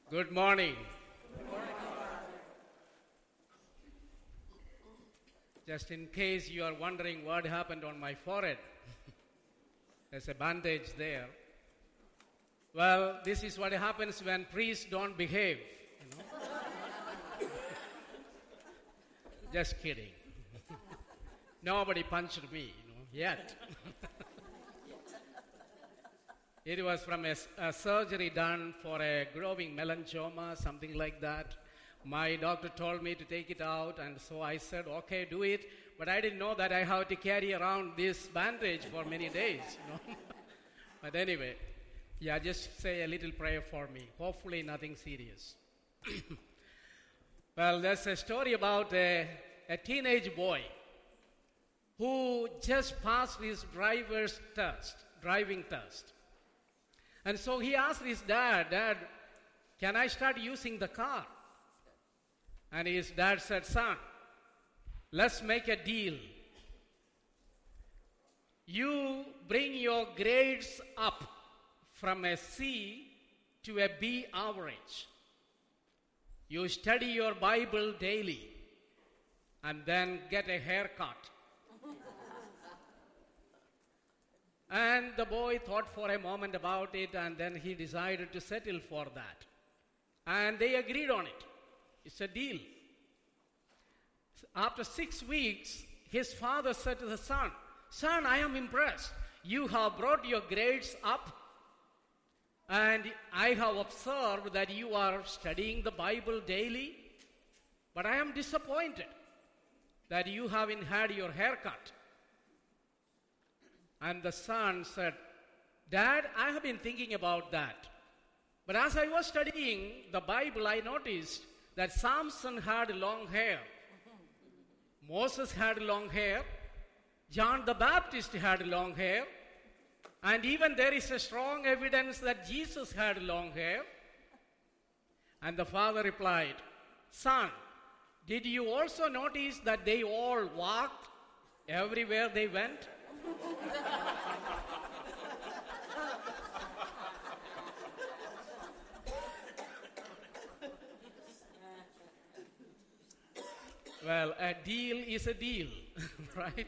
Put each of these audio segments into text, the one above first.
Good morning. Just in case you are wondering what happened on my forehead, there's a bandage there. Well, this is what happens when priests don't behave. Just kidding. Nobody punched me, yet. It was from a surgery done for a growing melanoma, something like that. My doctor told me to take it out, and so I said, okay, do it. But I didn't know that I have to carry around this bandage for many days, But anyway, just say a little prayer for me. Hopefully nothing serious. Well, there's a story about a teenage boy who just passed his driving test. And so he asked his dad, can I start using the car? And his dad said, son, let's make a deal. You bring your grades up from a C to a B average. You study your Bible daily and then get a haircut. And the boy thought for a moment about it, and then he decided to settle for that. And they agreed on it. It's a deal. After 6 weeks, his father said to the son, son, I am impressed. You have brought your grades up, and I have observed that you are studying the Bible daily, but I am disappointed that you haven't had your haircut. And the son said, Dad, I have been thinking about that. But as I was studying the Bible, I noticed that Samson had long hair. Moses had long hair. John the Baptist had long hair. And even there is a strong evidence that Jesus had long hair. And the father replied, son, did you also notice that they all walked everywhere they went? Well, a deal is a deal, right?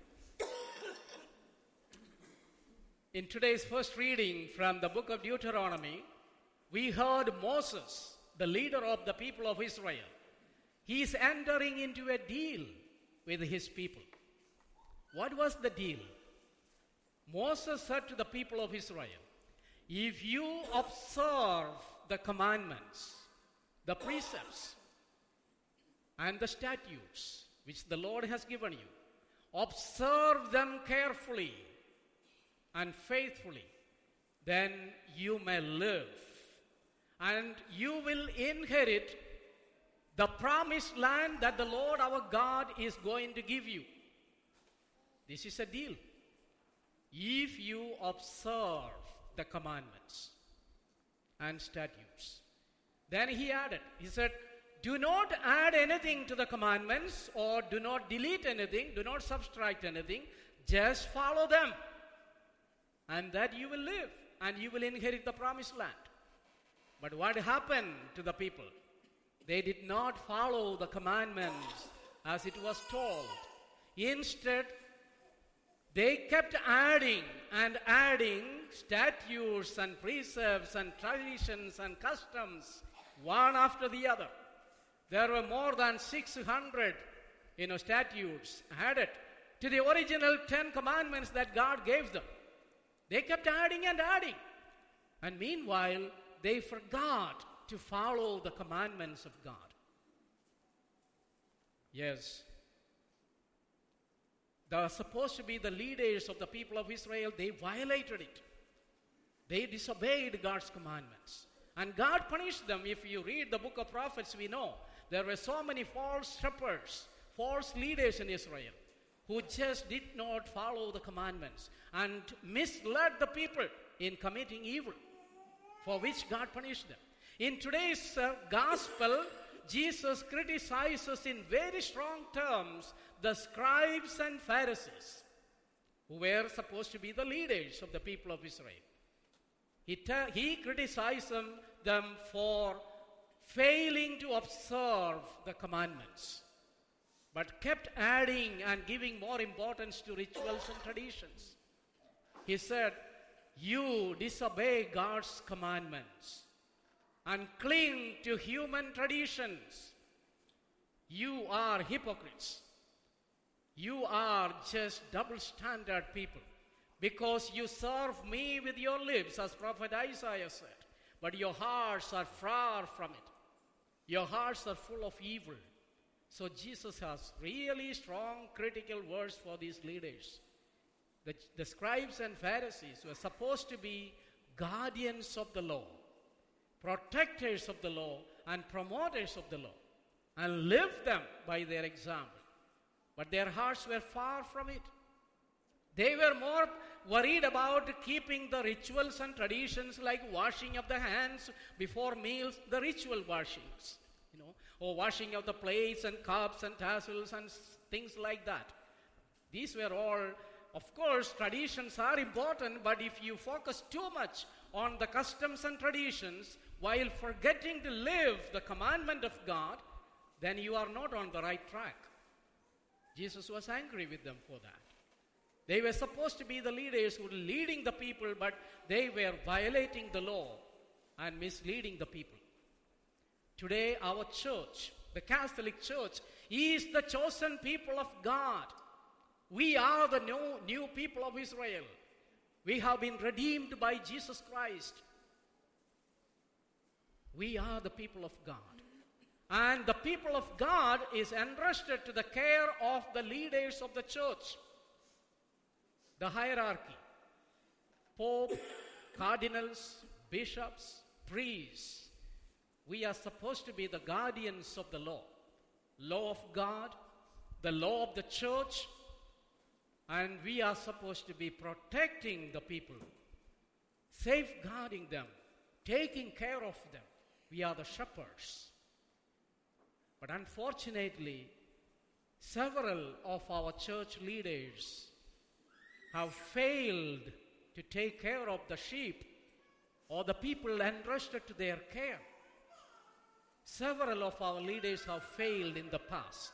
In today's first reading from the book of Deuteronomy, we heard Moses, the leader of the people of Israel. He is entering into a deal with his people. What was the deal? Moses said to the people of Israel, if you observe the commandments, the precepts, and the statutes which the Lord has given you, observe them carefully and faithfully, then you may live, and you will inherit the promised land that the Lord our God is going to give you. This is a deal. If you observe the commandments and statutes. Then he added, he said, do not add anything to the commandments, or do not delete anything, do not subtract anything, just follow them. And that you will live, and you will inherit the promised land. But what happened to the people? They did not follow the commandments as it was told. Instead, they kept adding and adding statutes and precepts and traditions and customs, one after the other. There were more than 600, statutes added to the original 10 commandments that God gave them. They kept adding and adding. And meanwhile, they forgot to follow the commandments of God. Yes. They are supposed to be the leaders of the people of Israel. They violated it. They disobeyed God's commandments. And God punished them. If you read the book of prophets, we know there were so many false shepherds, false leaders in Israel who just did not follow the commandments and misled the people in committing evil, for which God punished them. In today's gospel, Jesus criticizes in very strong terms the scribes and Pharisees, who were supposed to be the leaders of the people of Israel. He criticized them for failing to observe the commandments, but kept adding and giving more importance to rituals and traditions. He said, you disobey God's commandments and cling to human traditions. You are hypocrites. You are just double standard people, because you serve me with your lips, as Prophet Isaiah said, but your hearts are far from it. Your hearts are full of evil. So Jesus has really strong critical words for these leaders. The scribes and Pharisees were supposed to be guardians of the law, protectors of the law, and promoters of the law, and live them by their example. But their hearts were far from it. They were more worried about keeping the rituals and traditions, like washing of the hands before meals, the ritual washings, or washing of the plates and cups and tassels and things like that. These were all, of course, traditions are important, but if you focus too much on the customs and traditions while forgetting to live the commandment of God, then you are not on the right track. Jesus was angry with them for that. They were supposed to be the leaders who were leading the people, but they were violating the law and misleading the people. Today, our church, the Catholic Church, is the chosen people of God. We are the new people of Israel. We have been redeemed by Jesus Christ. We are the people of God. And the people of God is entrusted to the care of the leaders of the church. The hierarchy, Pope, cardinals, bishops, priests. We are supposed to be the guardians of the law of God, the law of the church, and we are supposed to be protecting the people, safeguarding them, taking care of them. We are the shepherds. But unfortunately, several of our church leaders have failed to take care of the sheep or the people entrusted to their care. Several of our leaders have failed in the past.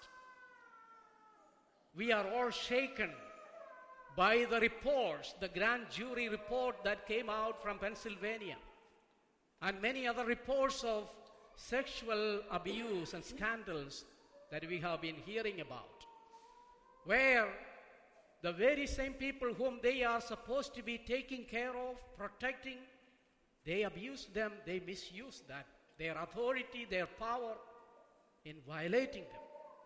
We are all shaken by the reports, the grand jury report that came out from Pennsylvania, and many other reports of sexual abuse and scandals that we have been hearing about, where the very same people whom they are supposed to be taking care of, protecting, they abuse them, they misuse that, their authority, their power, in violating them.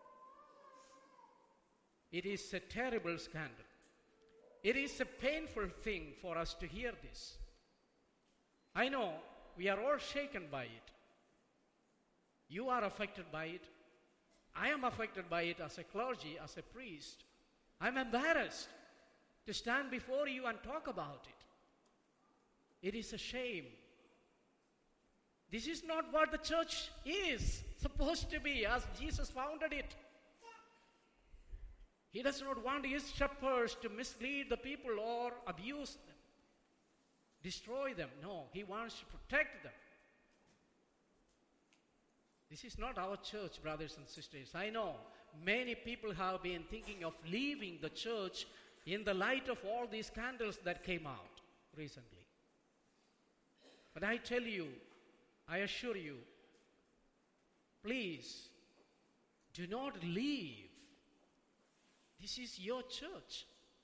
It is a terrible scandal. It is a painful thing for us to hear this. I know we are all shaken by it. You are affected by it. I am affected by it as a clergy, as a priest. I'm embarrassed to stand before you and talk about it. It is a shame. This is not what the church is supposed to be as Jesus founded it. He does not want his shepherds to mislead the people or abuse them, destroy them. No, he wants to protect them. This is not our church, brothers and sisters. I know many people have been thinking of leaving the church in the light of all these scandals that came out recently. But I tell you, I assure you, please do not leave. This is your church.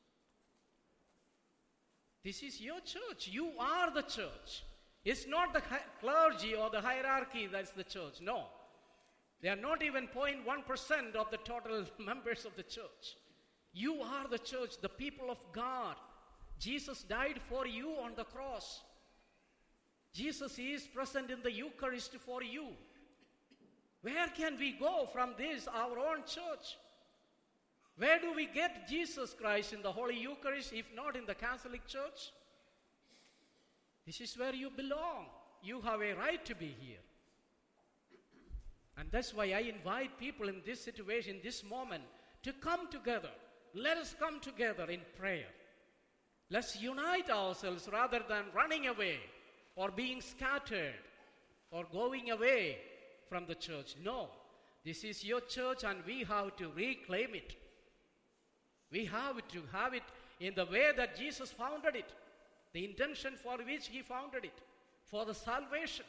This is your church. You are the church. It's not the clergy or the hierarchy that's the church. No. They are not even 0.1% of the total members of the church. You are the church, the people of God. Jesus died for you on the cross. Jesus is present in the Eucharist for you. Where can we go from this, our own church? Where do we get Jesus Christ in the Holy Eucharist, if not in the Catholic Church? This is where you belong. You have a right to be here. And that's why I invite people in this situation, this moment, to come together. Let us come together in prayer. Let's unite ourselves rather than running away or being scattered or going away from the church. No, this is your church and we have to reclaim it. We have to have it in the way that Jesus founded it, the intention for which he founded it, for the salvation.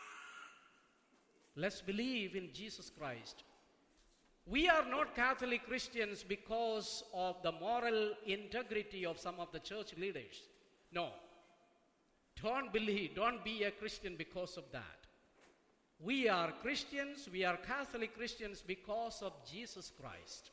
Let's believe in Jesus Christ. We are not Catholic Christians because of the moral integrity of some of the church leaders. No. Don't be a Christian because of that. We are Christians, we are Catholic Christians because of Jesus Christ.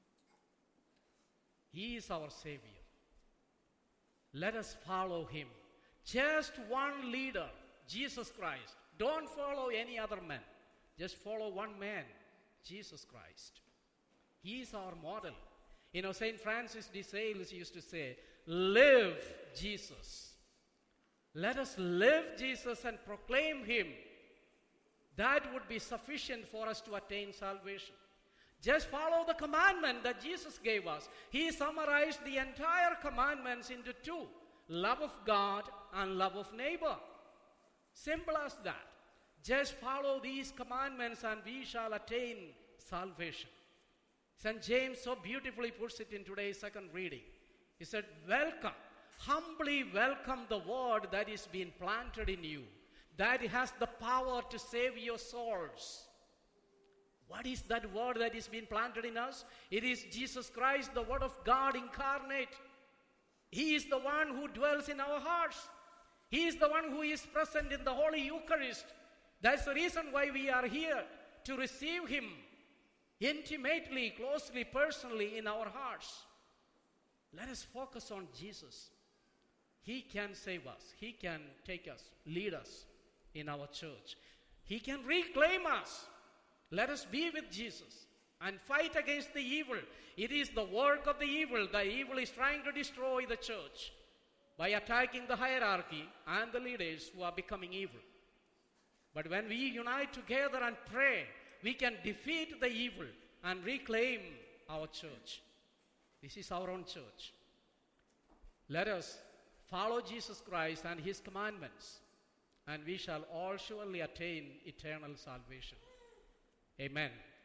He is our Savior. Let us follow him. Just one leader, Jesus Christ. Don't follow any other man. Just follow one man, Jesus Christ. He is our model. You know, St. Francis de Sales used to say, live Jesus. Let us live Jesus and proclaim him. That would be sufficient for us to attain salvation. Just follow the commandment that Jesus gave us. He summarized the entire commandments into two: love of God and love of neighbor. Simple as that. Just follow these commandments and we shall attain salvation. St. James so beautifully puts it in today's second reading. He said, welcome, humbly welcome the word that is being planted in you, that has the power to save your souls. What is that word that is being planted in us? It is Jesus Christ, the Word of God incarnate. He is the one who dwells in our hearts. He is the one who is present in the Holy Eucharist. That's the reason why we are here, to receive him intimately, closely, personally in our hearts. Let us focus on Jesus. He can save us. He can take us, lead us in our church. He can reclaim us. Let us be with Jesus and fight against the evil. It is the work of the evil. The evil is trying to destroy the church by attacking the hierarchy and the leaders who are becoming evil. But when we unite together and pray, we can defeat the evil and reclaim our church. This is our own church. Let us follow Jesus Christ and his commandments, and we shall all surely attain eternal salvation. Amen.